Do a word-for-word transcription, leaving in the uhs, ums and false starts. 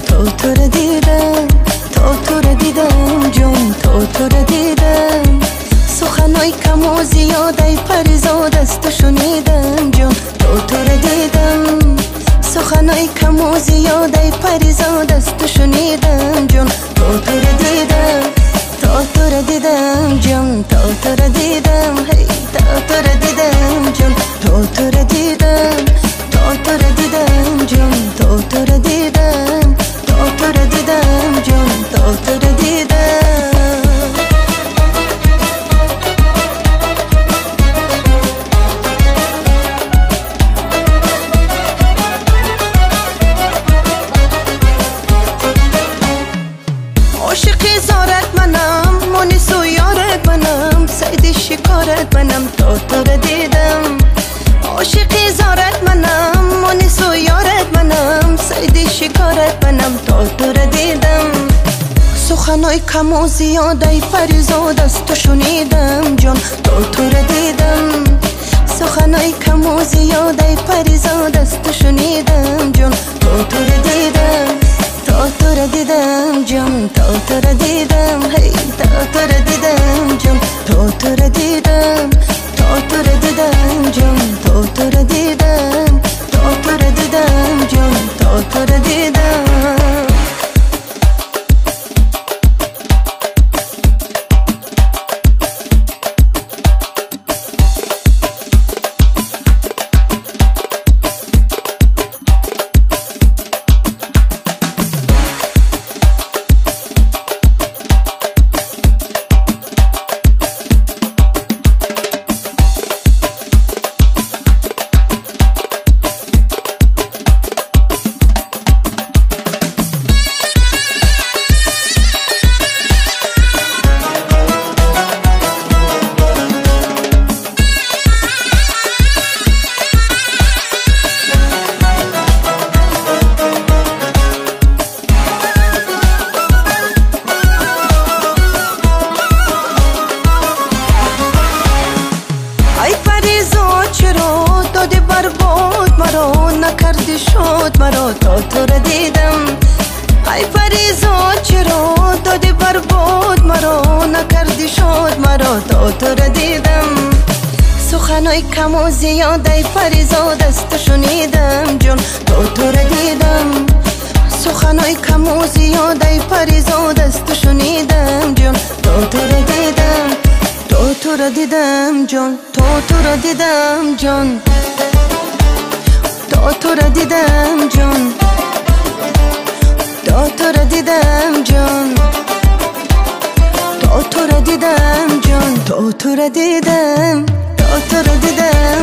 تو تو رو دیدم، تو تو رو دیدم جون، تو تو رو دیدم. سخنای کم و زیاده پریزاد است تو شنیدم جون، تو تو رو دیدم. سخنای کم و زیاده پریزاد است تو شنیدم جون، تو تو رو دیدم، تو تو رو دیدم جون، تو تو رو دیدم. هی تو تو رو دیدم جون، تو تو رو دیدم، تو تو رو دیدم جون، تو تو رو دیدم، تو تو رو دیدم جون، تو تو رو دیدم. عاشقی زارت منم، مونس و یارت منم، سید شکارت منم، تو تو رو دیدم. عاشقی زارت منم، مونس و یارت منم، سید شکارت منم، تو تو رو دیدم. سخنای کم و زیاده پریزاد است تو شنیدم جون، تو تو رو دیدم. سخنای کم و زیاده پریزاد است تو شنیدم جون، تو تو رو دیدم، تو تو رو دیدم جون، تو تو رو دیدم. هی تو تو رو دیدم جون، تو تو رو دیدم، تو تو رو دیدم جون، تو تو رو دیدم، تو تو رو دیدم جون، تو تو رو دیدم. نکردی شد مرا، تا تو رو دیدم. ای پریزاد چرا دادی برباد مرا، نکردی شد مرا، تا تو رو دیدم. سخنای کم و زیاده پریزاد است تو شنیدم جون، تا تو رو دیدم. سخنای کم و زیاده پریزاد است تو شنیدم جون، تا تو رو دیدم، تو تو رو دیدم جون، تو تو رو دیدم جون، تو تو رو دیدم جون، تو تو رو دیدم جون، تو تو رو دیدم جون، تو تو رو دیدم، تو تو رو دیدم.